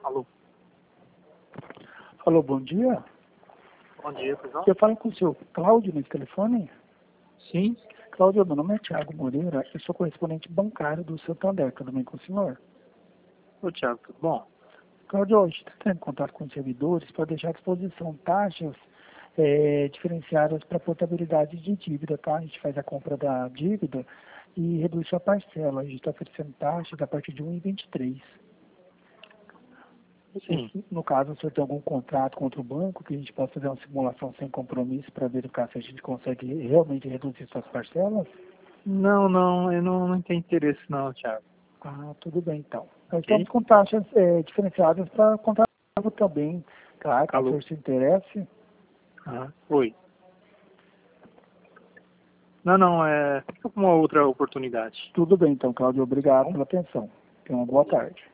Alô, Alô, bom dia. bom dia, pessoal. Eu falo com o seu Cláudio nesse telefone. Sim, Cláudio, meu nome é Thiago Moreira, eu sou correspondente bancário do Santander, tudo bem com o senhor? ô Thiago, tudo bom? Cláudio, hoje está entrando em contato com os servidores para deixar à disposição taxas diferenciadas para portabilidade de dívida, tá? A gente faz a compra da dívida e reduz sua parcela. A gente está oferecendo taxas a partir de 1,23. Sim. No caso, o senhor tem algum contrato contra o banco que a gente possa fazer uma simulação sem compromisso para verificar se a gente consegue realmente reduzir suas parcelas? Não, eu não tenho interesse não, Thiago. Ah, tudo bem então. Nós Ok? estamos com taxas diferenciadas para contrato também, claro, caso o Alô? senhor se interesse. Oi. Não, fica com uma outra oportunidade. Tudo bem então, Cláudio. Tá Obrigado bom? pela atenção. Tenha uma boa tarde.